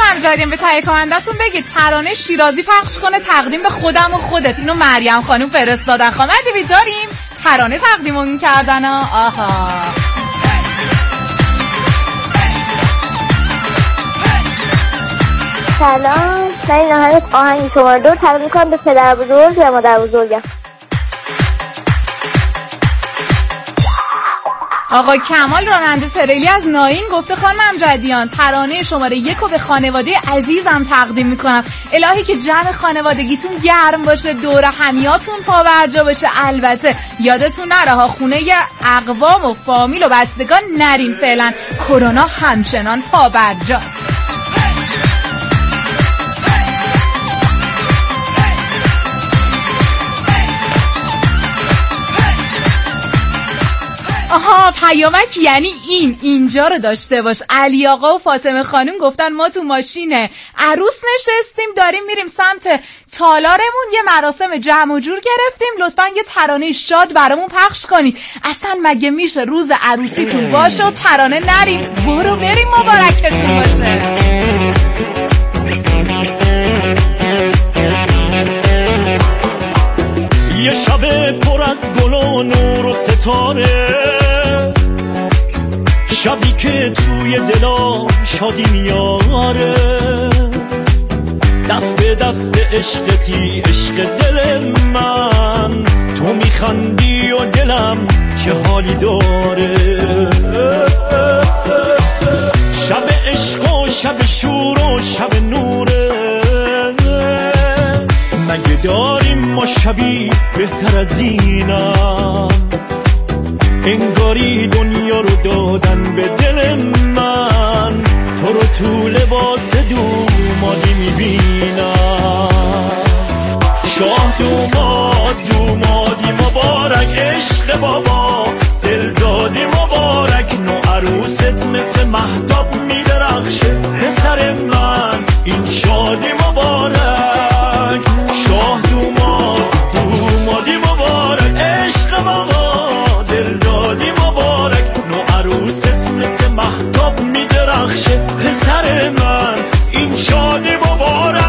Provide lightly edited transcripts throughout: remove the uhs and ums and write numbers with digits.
امجدیان به تهیه کنندتون بگید ترانه شیرازی پخش کنه تقدیم به خودم و خودت. اینو مریم خانم فرستادن. خانم ادیبی داریم ترانه تقدیمون کردن. آها سلام، من این آهنگ شماره 2 تقدیم میکنم به پدر بزرگ و مادر بزرگم. آقا کمال راننده تریلی از ناین گفته خانم امجدیان ترانه شماره 1 رو به خانواده عزیزم تقدیم میکنم. الهی که جمع خانوادگیتون گرم باشه، دور همیاتون پاورجا باشه. البته یادتون نره ها خونه ی اقوام و فامیل و بستگان نرین، فعلا کرونا همچنان پاورجاست. آها پیامک یعنی اینجا رو داشته باش. علی آقا و فاطمه خانم گفتن ما تو ماشین عروس نشستیم داریم میریم سمت تالارمون، یه مراسم جمع و جور گرفتیم، لطفا یه ترانه شاد برامون پخش کنید. اصلا مگه میشه روز عروسیتون باشه و ترانه نریم؟ برو بریم مبارکتون باشه. یه شب پر از گل و نور و ستاره، شبی که توی دلا شادی میاره، دست به دست عشقتی عشق دل من، تو میخندی و دلم چه حالی داره. شب عشق و شب شور و شب نوره، مگه داریم ما شبی بهتر از اینم؟ انگاری دنیا رو دادن به دل من، تو رو تو لباس دومادی میبینم. شاه دومادی مبارک، عشق بابا دل دادی مبارک، نو عروست مثل مهتاب میدرخشه پسر من، این شادی مبارک. شاه دومادی مبارک، عشق بابا دل دادی مبارک، نو عروست مثل مهتاب میدرخشه پسر من، این شادی مبارک.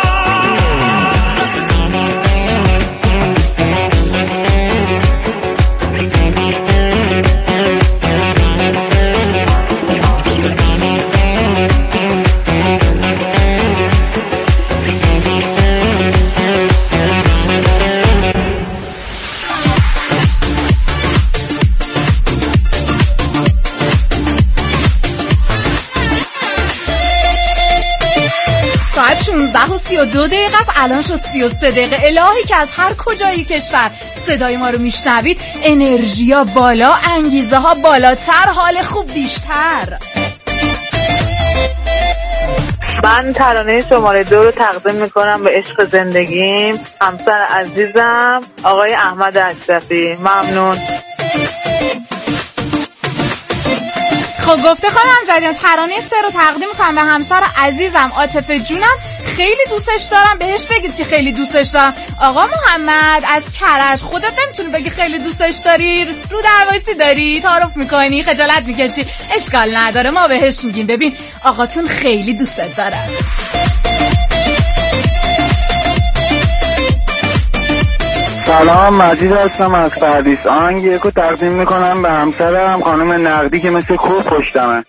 ساعت 16:32 است، الان شد 33 دقیقه. الهی که از هر کجای کشور صدای ما رو میشنوید انرژیا بالا، انگیزه ها بالاتر، حال خوب بیشتر. من ترانه شماره 2 رو تقدیم میکنم به عشق زندگیم، همسر عزیزم آقای احمد اشرفی. ممنون. خب گفته خانم امجدیان ترانه 3 رو تقدیم میکنم به همسر عزیزم عاطفه جونم، خیلی دوستش دارم، بهش بگید که خیلی دوستش دارم. آقا محمد از کرج، خودت نمیتونی بگی خیلی دوستش داری؟ رو دروایسی داری؟ تعارف میکنی؟ خجالت میکشی؟ اشکال نداره، ما بهش میگیم ببین آقاتون خیلی دوستت داره. سلام، مجید هستم از پردیس. آهنگ یکو تقدیم میکنم به همسرم خانم نقدی که مثل کوه پشتمه.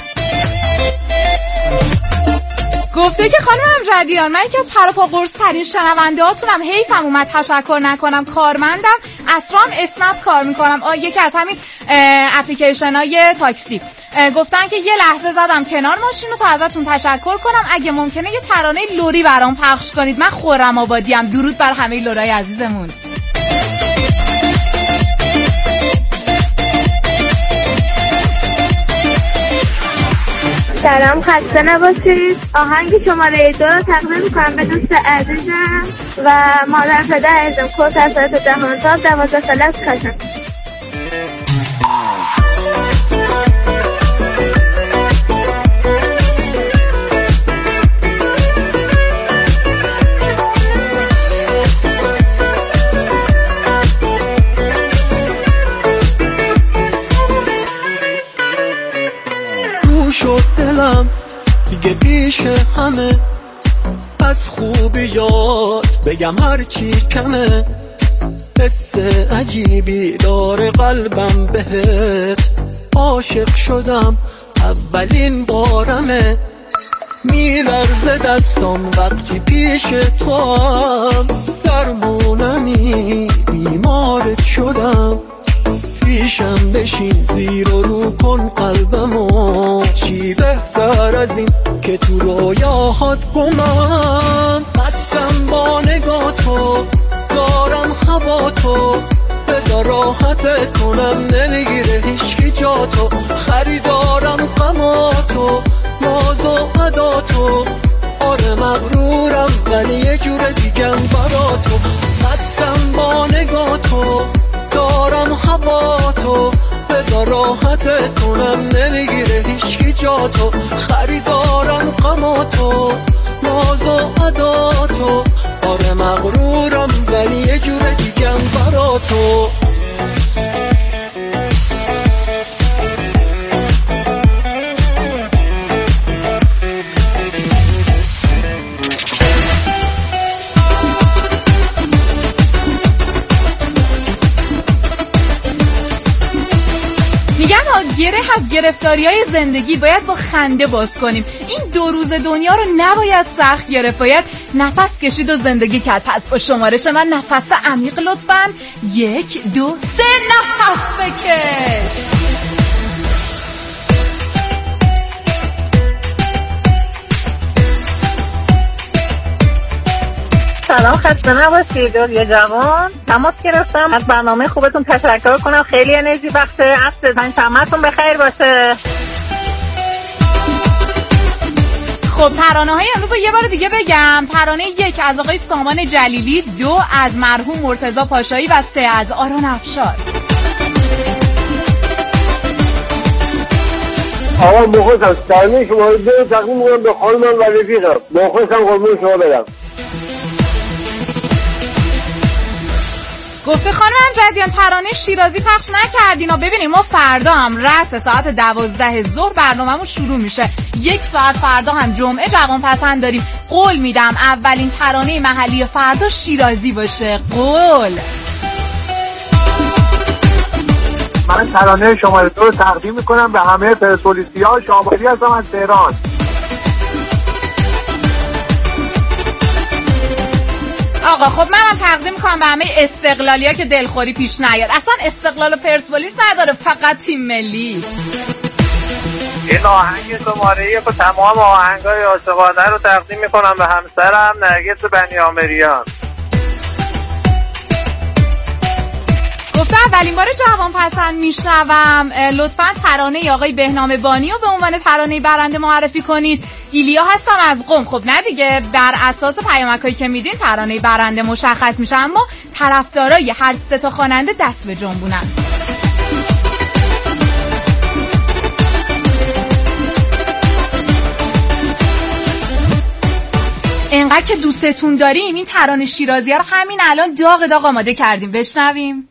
گفته که خانم امجدیان من یکی از پراپا قرص ترین شنونده هاتونم، حیفم اومد تشکر نکنم، کارمندم، اسرام اسنپ کار میکنم، یکی از همین اپلیکیشن های تاکسی. گفتن که یه لحظه زدم کنار ماشین رو تا ازتون تشکر کنم، اگه ممکنه یه ترانه لوری برام پخش کنید، من خرم آبادیم. درود بر همه لورای عزیزمون. سلام، خسته نباشید. آهنگ شماره 2 رو تقدیم میکنم به دوست عزیزم و مادر پدر عزیزم کوثر سایت جهانتاب 12 ساله از کاشان. شد دلم دیگه بیشه همه، از خوبیات بگم هرچی کمه. حس عجیبی داره قلبم بهت، عاشق شدم اولین بارمه. میلرزه دستم وقتی پیش تو هم، درمونمی بیمارت شدم. پیشم بشین زیر و رو کن قلبمو، چی بهتر از این که تو رویاهات گمم. مستم با نگاه تو، دارم هوا تو، بذار راحتت کنم نمیگیره هیچکی جا تو. خریدارم غماتو، ناز و عداتو، آره مغرورم ولی یه جور دیگم برا تو. مستم با نگاه تو، دارم هوا تو، بذار راحتت کنم نمیگیره هیچکی جا تو. خریدارم غماتو، ناز و عداتو، آره مغرورم ولی یه جور دیگم برا تو. گره از گرفتاری‌های زندگی باید با خنده باز کنیم. این 2 روز دنیا رو نباید سخت گرفت، باید نفس کشید و زندگی کرد. پس با شمارش من نفس عمیق لطفاً. 1 2 3 نفس بکش. سلام، خسته نباشید. یه جوان تماس گرفتم از برنامه خوبتون تشکر کنم، خیلی انرژی بخشه. عصر پنجشنبه‌تون بخیر باشه. خب ترانه‌های امروز رو یه بار دیگه بگم. ترانه 1 از آقای سامان جلیلی، 2 از مرحوم مرتضی پاشایی و 3 از آرون افشار. آقا مخلصم. ترانه شما رو تقدیم می‌کنم به خانمم و رفیقم. مخلصم، قربون شما برم. گفته خانم جدیان ترانه شیرازی پخش نکردین و ببینیم ما فردا هم رأس ساعت 12 ظهر برنامه‌مون شروع میشه. 1 ساعت فردا هم جمعه جوان پسند داریم. قول میدم اولین ترانه محلی فردا شیرازی باشه. قول. من ترانه شماره 2 رو تقدیم میکنم به همه پرسپولیسی‌ها. شاملی هستم از تهران. آقا خب منم تقدیم میکنم به همه استقلالیا که دلخوری پیش نیاد. اصلا استقلال و پرسپولیس نداره، فقط تیم ملی. این آهنگ شماره 1 و تمام آهنگای عاشقانه رو تقدیم میکنم به همسرم نرگس بنیامریان. گفتم اولین بار جوان پسند میشنوم، لطفاً ترانه آقای بهنام بانی رو به عنوان ترانه برنده معرفی کنید. ایلیا هستم از قم. خب نه دیگه، بر اساس پیامکایی که میدین ترانه برنده مشخص میشه، اما طرفدارای هر 3 تا خواننده دست به جنبونن. انقدر که دوستتون داریم این ترانه شیرازی رو همین الان داغ آماده کردیم، بشنویم.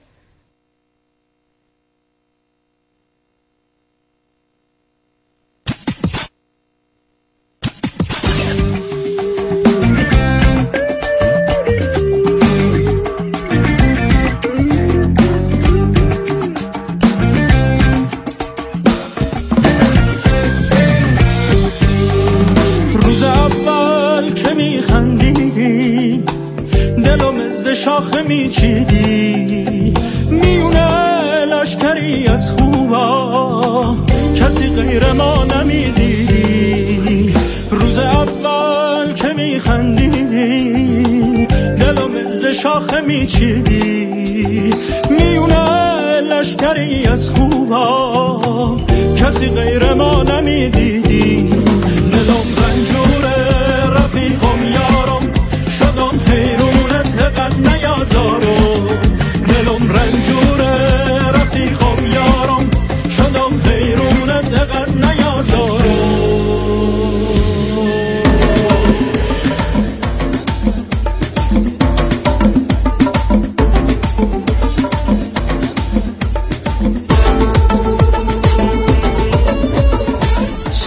شاخه میچیدی میونه لشکری از خوبا، کسی غیر ما نمیدیدی. روز اول که میخندیدی دلم ز شاخه میچیدی میونه لشکری از خوبا، کسی غیر ما نمیدیدی. دلم رنجوره رفیقم یارم، شدم حیرونت قد نیازارم. دلم رنجوره رفیقم یارم، شدم حیرونت قد نیازارم.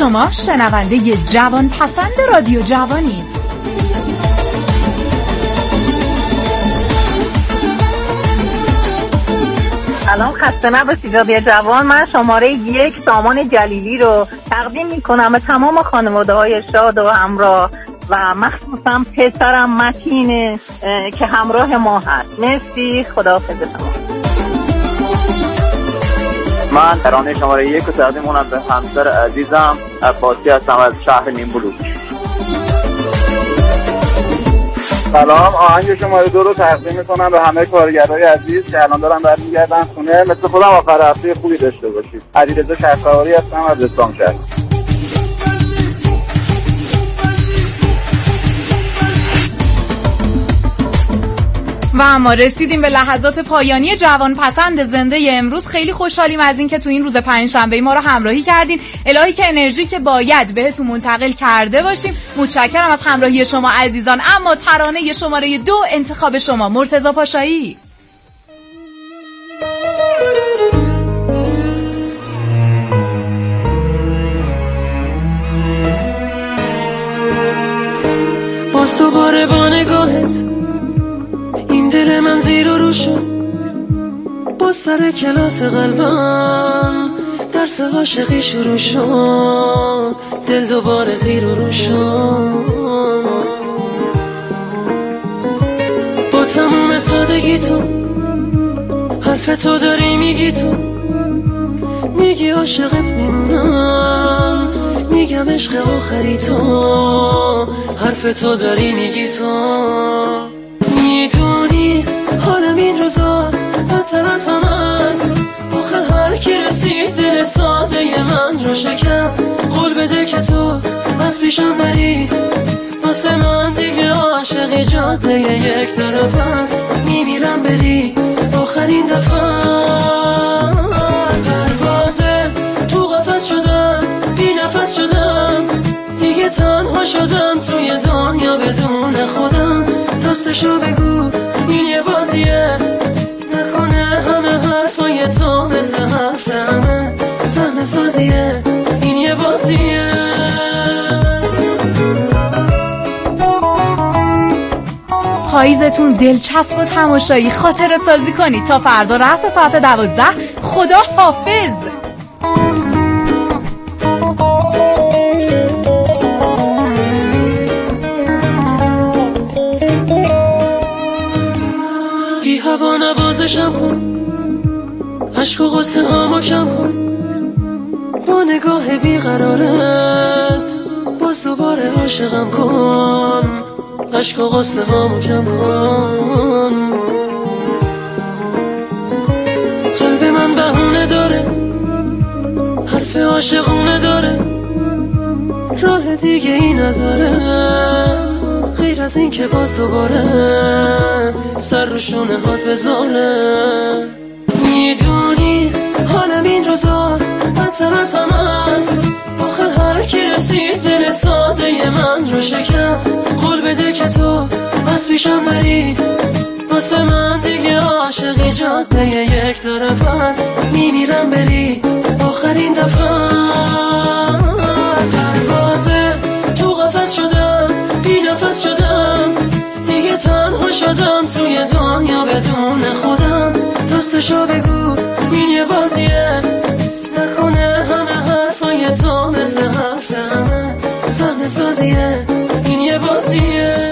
شما شنونده جوان پسند رادیو جوانید. سلام، خسته نباشید رادیو جوان. من شماره 1 سامان جلیلی رو تقدیم میکنم به تمام خانواده‌های شاد و همراه و مخصوصا پسرم متین که همراه ما هست. مرسی، خداحافظ شما. من ترانه شماره 1 رو تقدیم میکنم به همسر عزیزم عباسی هستم از شهر نیمبلوک. سلام، آهنگ شماره 2 رو تقدیم میکنم به همه کارگرای عزیز که الان دارن برمیگردن خونه. مثل خودم آخر هفته خوبی داشته باشید. علیرضا شهرسواری هستم از استانشهر. و اما رسیدیم به لحظات پایانی جوان پسند زنده امروز. خیلی خوشحالیم از این که تو این روز پنجشنبه ما رو همراهی کردین. الهی که انرژی که باید بهتون منتقل کرده باشیم. متشکرم از همراهی شما عزیزان. اما ترانه شماره 2 انتخاب شما مرتضی پاشایی. باز دوباره با نگاهت این دل من زیر و رو شد، با سر کلاس قلبم درس عاشقی شروع شد، دل دوباره زیر و رو شد. با تموم سادگی تو حرف تو داری میگی، تو میگی عاشقت میمونم، میگم عشق آخری تو، حرف تو داری میگی تو. میدونی حالم این روزا بدتر از هم است، آخه هر کی رسید دل ساده من رو شکست. قول بده که تو از پیشم نری، واسه من دیگه عاشقی جاده یک طرف است. میمیرم بری آخرین دفعه، از پروازه تو قفس شدم، بی نفس شدم، دیگه تنها شدم توی دنیا بدون خودم. راستشو بگو این یه بازیه، نکنه همه حرفای تو مثل حرف همه صحنه سازیه، این یه بازیه. پاییزتون دلچسب و تماشایی خاطره سازی کنید تا فردا رأس ساعت 12. خدا حافظ. بی هوا نوازشم کن، عشق و غصه هامو کم کن، با نگاه بیقرارت باز دوباره عاشقم کن، عشق و غصه هامو کم کن. قلب من بهونه داره، حرف عاشقونه داره، راه دیگه ای نداره غیر از این که باز دوباره سر رو شونه هات بذاره. میدونی حالم این روزا بدتر از هم است، آخه هر کی رسید دل ساده من رو شکست. قول بده که تو از پیشم نری، واسه من دیگه عاشقی جاده یک طرف است. میمیرم بری آخرین دفعه، از پروازه تو قفس شدم، بی نفس شدم، دیگه تنها شدم توی دنیا بدون خودم. راستشو بگو این یه بازیه، نکنه همه حرفای تو مثل حرف همه صحنه سازیه، این یه بازیه.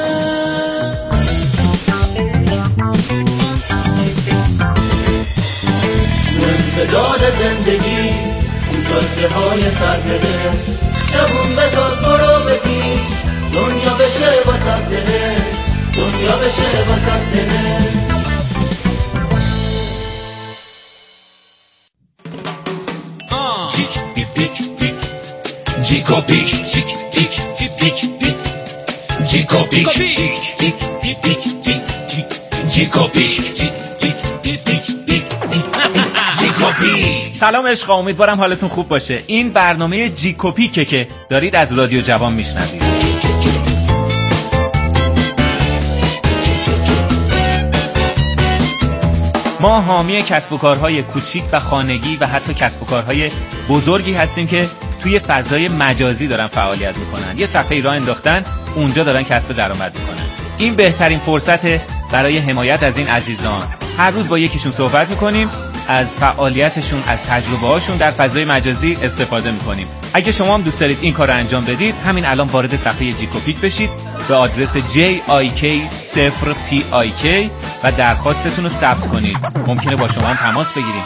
امتداد زندگی تو جاده های سرپده، جوون بتاز برو بپیش، دنیا بشه واسه دله، دنیا بشه واسه دله. جیک پیک پیک پیک جیکو پیک جیک پیک پیک پیک جیکو پیک جیک پیک پیک پیک جیکو پیک جیک پیک پیک جیکو پیک. سلام عشقا، امیدوارم حالتون خوب باشه. این برنامه جیکوپیکه که دارید از رادیو جوان میشنوید. ما حامی کسب و کارهای کوچیک و خانگی و حتی کسب و کارهای بزرگی هستیم که توی فضای مجازی دارن فعالیت میکنن. یه صفحه راه انداختن، اونجا دارن کسب درآمد میکنن. این بهترین فرصته برای حمایت از این عزیزان. هر روز با یکیشون صحبت میکنیم، از فعالیتشون، از تجربه هاشون در فضای مجازی استفاده میکنیم. اگه شما هم دوست دارید این کار رو انجام بدید، همین الان وارد صفحه جیکوپیک بشید به آدرس JIK0PIK و درخواستتون رو ثبت کنید. ممکنه با شما هم تماس بگیریم.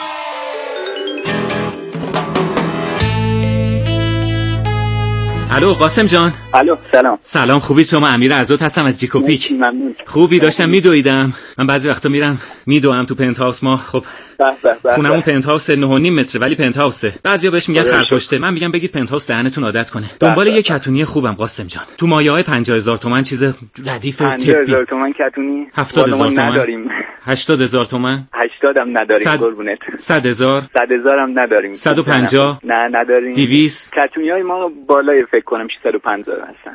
الو قاسم جان. الو سلام. سلام، خوبی؟ شما؟ امیر عزت هستم از جیکوپیک. ممنون. خوبی؟ داشتم میدویدم. من بعضی وقتا میرم میدوام تو پنت هاوس. ما خب خونمون پنت هاوس 9.5 متره ولی پنت هاوسه. بعضیا بهش میگن خرپشته، من میگم بگید پنت هاوس، دهنتون عادت کنه. دنبال یه کتونی خوبم قاسم جان. تو مایه‌های 50,000 تومان چیز ردیف تپی. 50,000 تومان کتونی 70,000 تومان نداریم. 80,000 تومان 80 هم نداریم قربونت. 100,000 100,000 هم نداریم. 150 نه نداریم. 200 کتونیای ما بالای فکر کنم 650 هستن.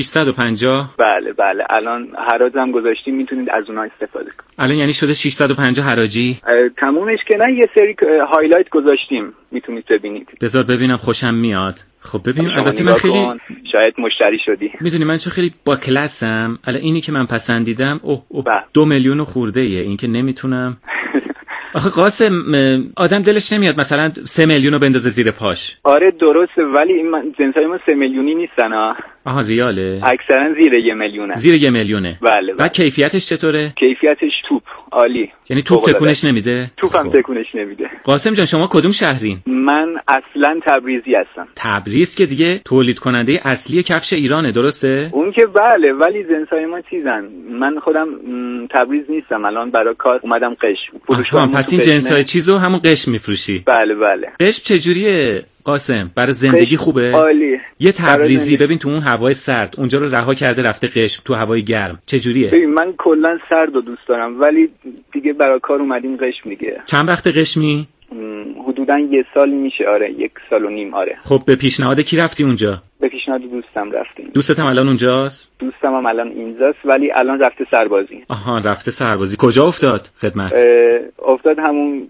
650. بله الان حراج هم گذاشتیم، میتونید از اونها استفاده کنید. الان یعنی شده 650 حراجی. تمومش که نه، یه سری هایلایت گذاشتیم، میتونید ببینید. بذار ببینم، خوشم میاد. خب ببین، البته من خیلی شاید مشتری شدی. میدونی من چه خیلی با کلاسم. الان اینی که من پسندیدم 2 میلیون خورده ایه. این که نمیتونم. آخه قاسم، آدم دلش نمیاد مثلا 3 میلیون رو بندازه زیر پاش. آره درسته، ولی این جنسای ما 3 میلیونی نیستن ها. آها ریاله؟ اکثرا زیر 1 میلیونه. زیر 1 میلیونه. بله. بعد کیفیتش چطوره؟ کیفیتش توپ عالی. یعنی توپ تکونش نمیده؟ توپ هم تکونش نمیده. قاسم جان، شما کدوم شهرین؟ من اصلا تبریزی هستم. تبریز که دیگه تولید کننده اصلی کفش ایرانه، درسته؟ اون که بله، ولی جنسای ما چیزن. من خودم تبریز نیستم، الان برای کار اومدم قشم. پس این جنسای چیزو همون قشم میفروشی؟ بله. قشم چجوریه قاسم؟ برای زندگی خوبه؟ عالی. یه تبریزی ببین تو اون هوای سرد اونجا رو رها کرده رفته قشم تو هوای گرم، چجوریه؟ ببین من کلا سرد رو دوست دارم، ولی دیگه برای کار اومدیم قشم دیگه. چند وقت قشمی؟ حدوداً 1 سال میشه. آره 1 سال و نیم. آره. خب به پیشنهاد کی رفتی اونجا؟ به پیشنهاد دوستم رفتیم. دوستم الان اونجاست؟ دوستم هم الان اینجاست، ولی الان رفته سربازی. آها رفته سربازی. کجا افتاد خدمت؟ افتاد همون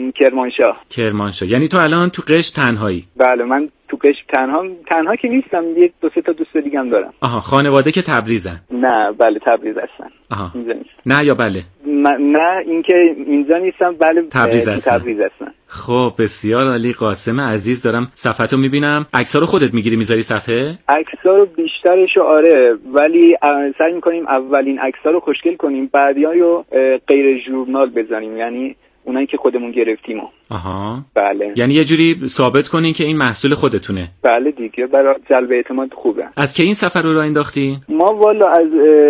کرمانشاه. یعنی تو الان تو قشم تنهایی؟ بله من تو قشم تنها که نیستم، 2-3 تا دوست دیگه هم دارم. آها خانواده که تبریزن؟ نه بله تبریز هستن. آها نه یا بله؟ نه اینکه اینجا نیستم، بله تبریز هستن. خب بسیار عالی. قاسم عزیز، دارم صفحتو میبینم. عکس‌ها رو خودت میگیری میذاری صفحه؟ عکس‌ها رو بیشترشو آره، ولی سعی می‌کنیم اولین عکس‌ها رو خوشگل کنیم، بعدی‌ها غیر ژورنال بزنیم، یعنی اونایی که خودمون گرفتیم. آها بله. یعنی یه جوری ثابت کنین که این محصول خودتونه. بله دیگه، برای جلب اعتماد خوبه. از کی این سفر رو راه انداختین؟ ما والا از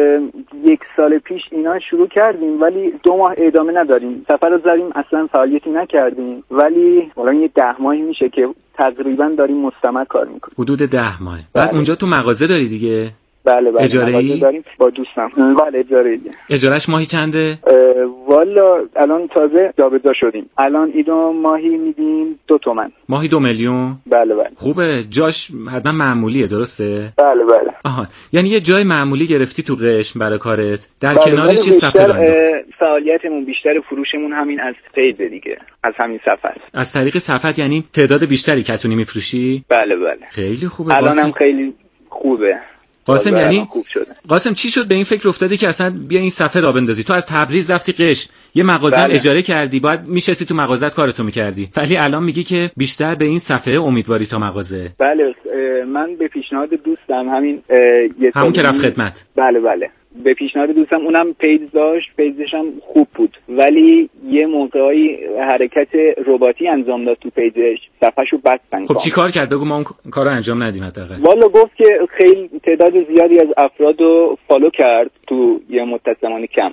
1 سال پیش اینا شروع کردیم، ولی 2 ماه ادامه نداریم. سفر رو زدیم اصلا فعالیتی نکردیم، ولی والا یه 10 ماهی میشه که تقریبا داریم مستمر کار میکنیم. حدود 10 ماه. بعد اونجا تو مغازه داری دیگه؟ بله اجاره‌ای داریم با دوستم. بله اجاره‌ای. اجارهش ماهی چنده؟ والا الان تازه جابجا شدیم. الان اینا ماهی میدیم 2 تومن. ماهی 2 میلیون؟ بله. خوبه. جاش حتما معمولیه، درسته؟ بله. آها یعنی یه جای معمولی گرفتی تو قشم برای کارت، در کنارش یه صفحه راه انداختی. فعالیتمون بیشتر، فروشمون همین از پیج دیگه، از همین صفحه. از طریق صفحه یعنی تعداد بیشتری کتونی میفروشی؟ بله. خیلی خوبه. الانم خیلی خوبه. قاسم یعنی قاسم چی شد به این فکر افتادی که اصلا بیا این صفحه را بندازی؟ تو از تبریز رفتی قشم، یه مغازه اجاره کردی، باید میشستی تو مغازت کارتو میکردی، ولی الان میگی که بیشتر به این صفحه امیدواری تا مغازه. بله من به پیشنهاد دوستم همون که رفت خدمت. بله به پیشنهاد دوستم، اونم پیج داشت، پیجش هم خوب بود، ولی یه موقعی حرکت رباتی انجام داد تو پیجش، صفحه‌شو بستن. خب چی کار کرد؟ بگو ما اون کارو انجام ندیم حداقل. والا گفت که خیلی تعداد زیادی از افرادو فالو کرد تو یه مدت زمانی کم.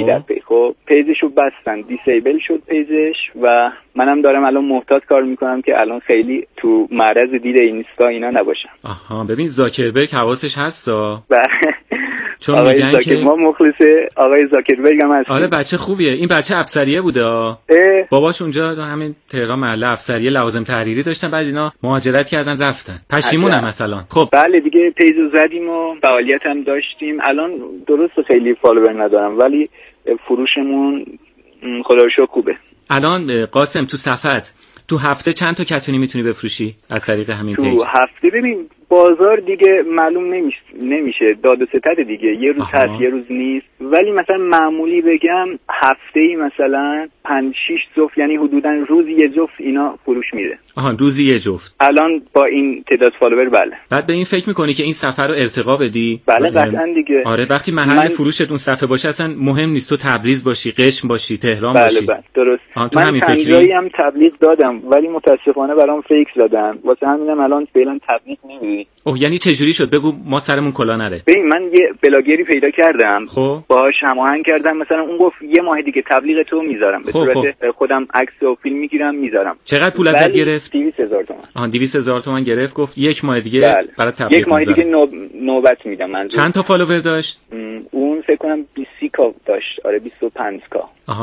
خب پیجشو بستن، دیسیبل شد پیجش، و منم دارم الان محتاط کار میکنم که الان خیلی تو معرض دید اینستا اینا نباشم. آها ببین زاکربرگ حواسش هستا. چون آقای میگن که ما مخلص آقای زاکربرگ هم هستیم. آره بچه خوبیه. این بچه افسریه بوده. باباش اونجا همین تهران محله افسریه لوازم تحریری داشتن، بعد اینا مهاجرت کردن رفتن. پشیمونم مثلا. خب بله دیگه پیجو زدیم و فعالیت هم داشتیم. الان درست خیلی فالوور ندارم، ولی فروشمون خدا رو شکر خوبه. الان قاسم تو صفحت تو هفته چند تا کتونی میتونی بفروشی از طریق همین پیج؟ تو هفته ببین بازار دیگه معلوم نمیشه داد و ستد دیگه، یه روز هست یه روز نیست، ولی مثلا معمولی بگم هفته‌ای مثلا 5-6 جفت، یعنی حدوداً روزی یه جفت اینا فروش میره. روزی یه جفت الان با این تعداد فالوور. بله. بعد به این فکر میکنی که این صفحه رو ارتقا بدی؟ بله قطعاً دیگه. آره وقتی محل فروشت اون صفحه باشه اصلا مهم نیست تو تبریز باشی، قشم باشی، تهران باشی. بله درست. من چند جایی هم تبلیغ دادم ولی متاسفانه برام فیک زدن، واسه همینم الان فعلا تبلیغ نمیدی. یعنی چه جوری شد؟ بگو ما سرمون کلا نره. ببین من یه بلاگری پیدا کردم، خب باهاش هماهنگ کردم، مثلا اون گفت یه ماه دیگه تبلیغ تو میذارم، به صورت خودم عکس و فیلم میگیرم میذارم. چقدر پول ازت گرفت؟ 200,000 تومان. 200,000 تومان گرفت، گفت یک ماه دیگه برای تبلیغ یک ماه دیگه نوبت میدم. من چند تا فالوور داشت؟ اون فکر کنم 20k داشت. آره 25k.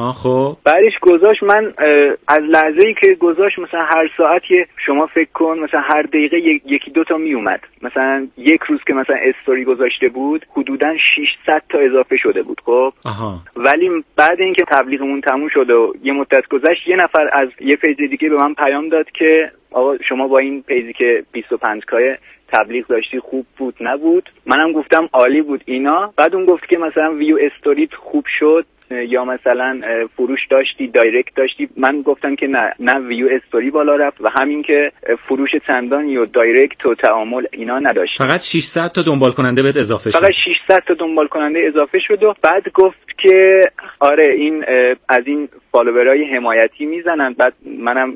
خب بعدش گذاشت، من از لحظه‌ای که گذاشت مثلا هر ساعت شما فکر کن مثلا هر دقیقه یکی دو تا میومد. مثلا یک روز که مثلا استوری گذاشته بود حدوداً 600 تا اضافه شده بود. خب ولی بعد اینکه تبلیغمون تموم شد و یه مدت گذشت، یه نفر از یه پیج دیگه به من پیام داد که آقا شما با این پیجی که 25k تبلیغ داشتی خوب بود نبود؟ منم گفتم عالی بود اینا. بعد اون گفت که مثلا ویو استوریت خوب شد یا مثلا فروش داشتی، دایرکت داشتی. من گفتم که نه ویو استوری بالا رفت و همین که فروش چندانی و دایرکت و تعامل اینا نداشت. فقط 600 تا دنبال کننده بهت اضافه شد. فقط 600 تا دنبال کننده اضافه شد و بعد گفت که آره این از این فالوورای حمایتی میزنن. بعد منم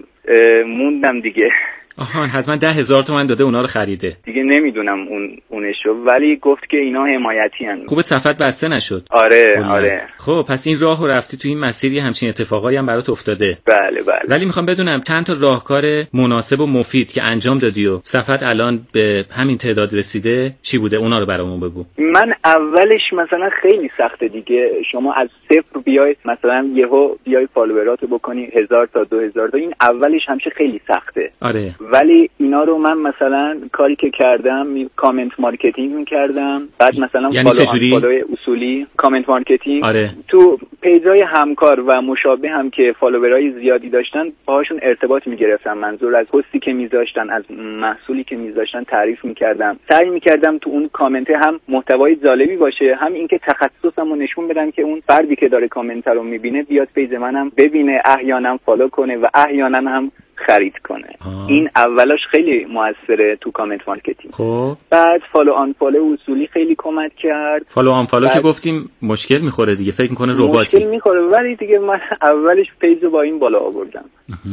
موندم دیگه. حتما 10,000 تومان داده اونا رو خریده دیگه. نمیدونم اونشو، ولی گفت که اینا حمایتی هن. خوب صفحت بسته نشد. آره. خب پس این راهو رفتی تو این مسیری، همچین اتفاقایی هم برات افتاده. بله. ولی میخوام بدونم چند تا راهکار مناسب و مفید که انجام دادی و صفحت الان به همین تعداد رسیده چی بوده؟ اونا رو برامون بگو. من اولش مثلا خیلی سخته دیگه، شما از صفر بیای مثلا یهو بیای فالووراتو بکنی 1000 تا 2000 تا، این اولش همیشه خیلی سخته. آره. ولی اینا رو من مثلا کاری که کردم کامنت مارکتینگ می‌کردم. بعد مثلا یعنی فالوی اصولی کامنت مارکتینگ. آره. تو پیجای همکار و مشابه هم که فالوورای زیادی داشتن باهاشون ارتباط می‌گرفتم، منظور از پستی که می‌ذاشتن، از محصولی که می‌ذاشتن تعریف می‌کردم. سعی می‌کردم تو اون کامنت هم محتوای جالبی باشه، هم اینکه تخصصمو نشون بدم که اون فردی که داره کامنت رو می‌بینه بیاد پیج منم ببینه، احیانا فالو کنه و احیانا هم خرید کنه. این اولاش خیلی موثره تو کامنت مارکتینگ. خب بعد فالو آن فالو اصولی خیلی کمک کرد. فالو آن فالو که گفتیم مشکل میخوره دیگه، فکر میکنه رباتی مشکل میخوره، ولی دیگه من اولش پیج رو با این بالا آوردم.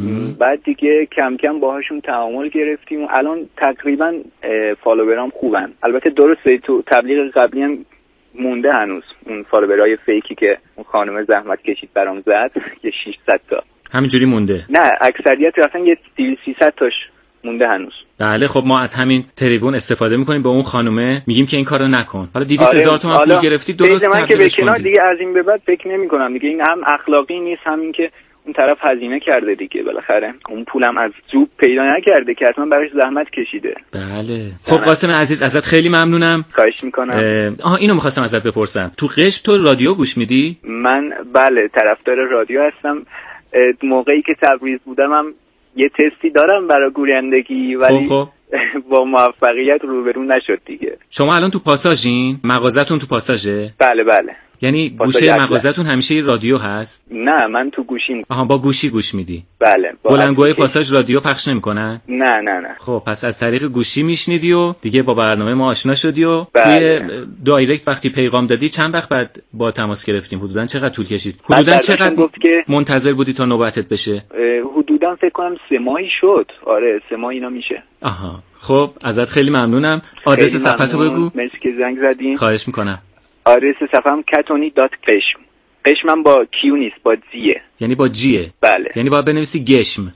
بعد دیگه کم کم باهاشون تعامل گرفتیم و الان تقریبا فالوورام خوبن. البته درسته تو تبلیغ قبلی هم مونده هنوز اون فالوورای فیکی که اون خانم زحمت کشید برام زد که 600 تا همینجوری مونده. نه اکثریت اصلا یه 200-300 تاش مونده هنوز. بله خب ما از همین تریبون استفاده میکنیم، به اون خانومه میگیم که این کارو نکن. حالا 200,000 تومان پول گرفتی، درست من که به کنار دیگه از این به بعد فکر نمی‌کنم دیگه، این هم اخلاقی نیست، همین که اون طرف هزینه کرده دیگه، بالاخره اون پولم از جوب پیدا نکرده که حتما براش زحمت کشیده. بله. خب قاسم عزیز ازت خیلی ممنونم. خواهش میکنم. اینو می‌خواستم ازت بپرسم، تو قشم تو رادیو گوش میدی؟ من بله طرفدار رادیو هستم. موقعی که تبریز بودم هم یه تستی دارم برای گویندگی، ولی خب. با موفقیت روبرو نشد دیگه. شما الان تو پاساژین؟ مغازتون تو پاساژه؟ بله. یعنی گوشه مغازتون همیشه رادیو هست؟ نه من تو گوشیم. با گوشی گوش میدی؟ بله. بلندگوهای پاساژ رادیو پخش نمیکنن؟ نه. خب پس از طریق گوشی میشنیدی و دیگه با برنامه ما آشنا شدی و توی دایرکت وقتی پیغام دادی چند وقت بعد با تماس گرفتیم؟ حدوداً چقدر طول کشید؟ حدوداً چقدر منتظر بودی تا نوبتت بشه؟ حدوداً فکر کنم 3 ماهی شد. آره 3 ماه اینا میشه. خب ازت خیلی ممنونم. آدرس صفحتو بگو. مرسی که زنگ زدین. خواهش میکنم. آدرس صفحم katoni.qeshm. قشمم با کیو نیست، با جیه. یعنی با جیه؟ بله. یعنی باید بنویسی گشم.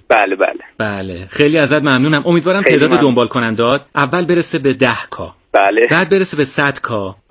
بله. خیلی ازت ممنونم. امیدوارم تعداد دنبال کنندات اول برسه به 10k. بله. بعد برسه به 100k.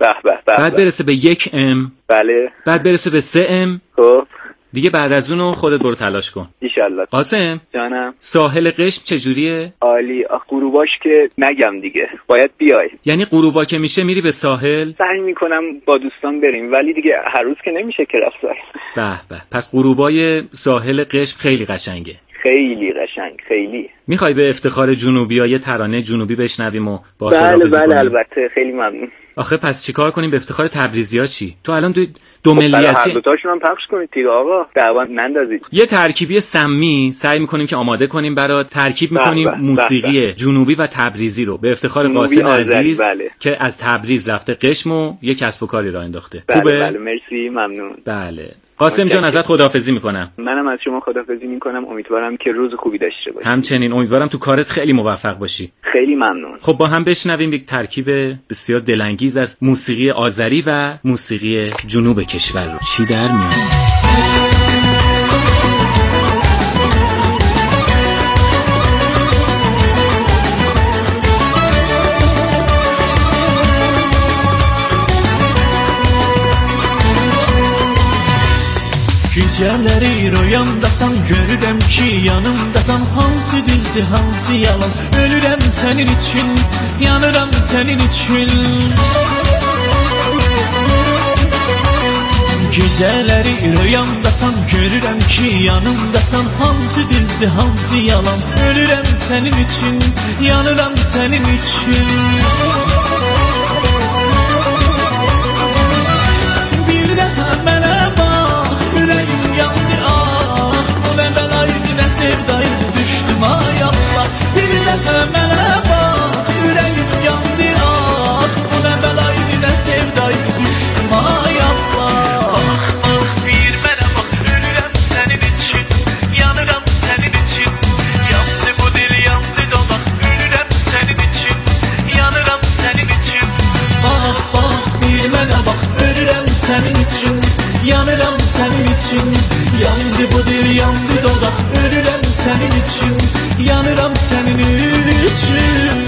بعد برسه به 1m. بله. بعد برسه به 3m. خب دیگه بعد از اونو خودت برو تلاش کن ان شاء الله. قاسم جانم، ساحل قشم چجوریه؟ عالی. غروباش که نگم دیگه، باید بیای. یعنی غروبا که میشه میری به ساحل؟ سعی میکنم با دوستان بریم، ولی دیگه هر روز که نمیشه که رفت. به پس غروبای ساحل قشم خیلی قشنگه. خیلی قشنگ، خیلی. میخوای به افتخار جنوبی‌ها یه ترانه جنوبی بشنویم و با بله البته، خیلی ممنون. آخه پس چیکار کنیم به افتخار تبریزی‌ها چی؟ تو الان دو ملیتی هر دو تاشون هم پخش کنید دیگه آقا، دعوا نندازید. یه ترکیبی سمی سعی می‌کنیم که آماده کنیم برات، ترکیب می‌کنیم موسیقی جنوبی و تبریزی رو به افتخار قاسم عزیز که از تبریز رفته قشم و یه کسب و کاری راه انداخته. خوبه؟ بله مرسی، ممنون. بله قاسم جان ازت خداحافظی میکنم. منم از شما خداحافظی میکنم، امیدوارم که روز خوبی داشته باشی. همچنین امیدوارم تو کارت خیلی موفق باشی. خیلی ممنون. خب با هم بشنویم یک ترکیب بسیار دلانگیز از موسیقی آذری و موسیقی جنوب کشور رو. چی در میاد؟ Gecələri rüyamdasan görürəm ki yanımdasan, hansı düzdür hansı yalan, ölürəm sənin için, yanıram sənin için. Gecələri rüyamdasan görürəm ki yanımdasan, hansı düzdür hansı yalan, ölürəm sənin için, yanıram sənin için. Bir dəfə mənə sevdayım düşdüm ay Allah, bir dəfə mənə bax, ürəyim yandı ah, bu nə bəlaydı nə sevdayım düşdüm ay Allah. Bax bax bir mənə bax, ölürəm sənin için, yanıram sənin için, yandı bu dil yandı dodaq, ölürəm sənin için, yanıram sənin için. Bax bax bir mənə bax, ölürəm sənin için, yanıram sənin için, yandı bu dil yandı dodaq, ölürəm sənin için, yanıram sənin için.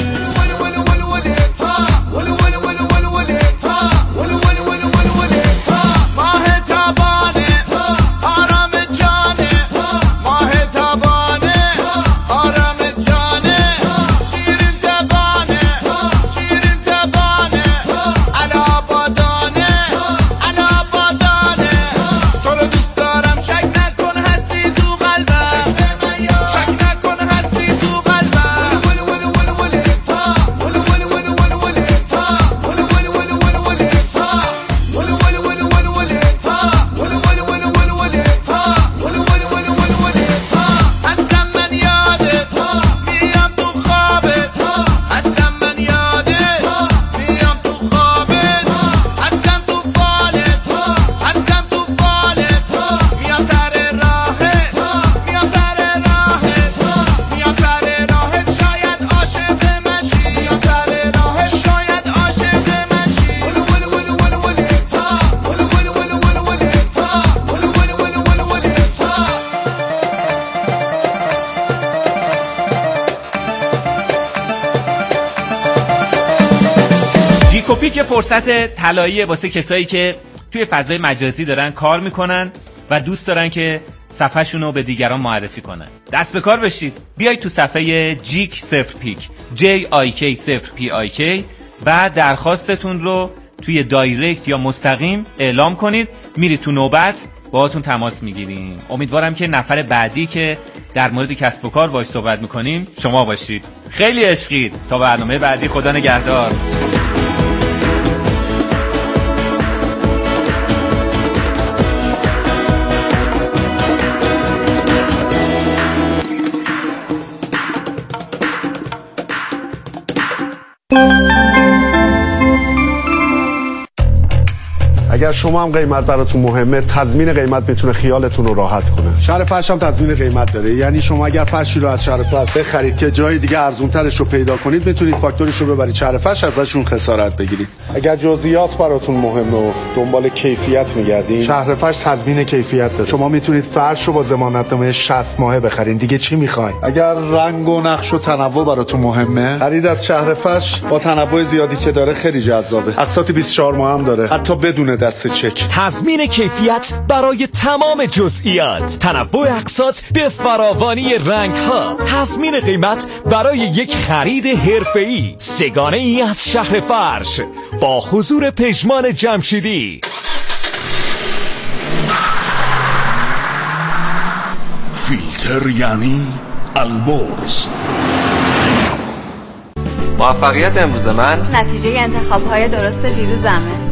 جیکوپیک فرصت طلایی واسه کسایی که توی فضای مجازی دارن کار میکنن و دوست دارن که صفحه‌شون رو به دیگران معرفی کنن. دست به کار بشید. بیایید تو صفحه جیک 0 پیک JIK 0 PIK و درخواستتون رو توی دایرکت یا مستقیم اعلام کنید. میرید تو نوبت باهاتون تماس میگیریم. امیدوارم که نفر بعدی که در مورد کسب و کار باهاش صحبت میکنیم شما باشید. خیلی عشقید. تا برنامه بعدی، خدا نگهدار. اگر شما هم قیمت براتون مهمه، تضمین قیمت میتونه خیالتون رو راحت کنه. شهر فرش هم تضمین قیمت داره، یعنی شما اگر فرشی رو از شهر فرش بخرید که جای دیگه ارزونترش رو پیدا کنید، میتونید فاکتورش رو ببرید شهر فرش ازشون خسارت بگیرید. اگر جزئیات براتون مهمه و دنبال کیفیت میگردین، شهر فرش تضمین کیفیت داره. شما میتونید فرش رو با ضمانتنامه 60 ماهه بخرید. دیگه چی میخواید؟ اگر رنگ و نقش و تنوع براتون مهمه، خرید از شهر فرش با تنوع زیادی که داره خیلی جذابه. اقساط 24 ماه هم داره، حتی بدون دست چک. تضمین کیفیت برای تمام جزئیات، تنوع اقساط به فراوانی رنگ ها، تضمین قیمت برای یک خرید حرفه‌ای. سگانه ای از شهر فرش با حضور پژمان جمشیدی. فیلتر یعنی البرز. موفقیت امروز من نتیجه انتخاب‌های درست دیروزمه.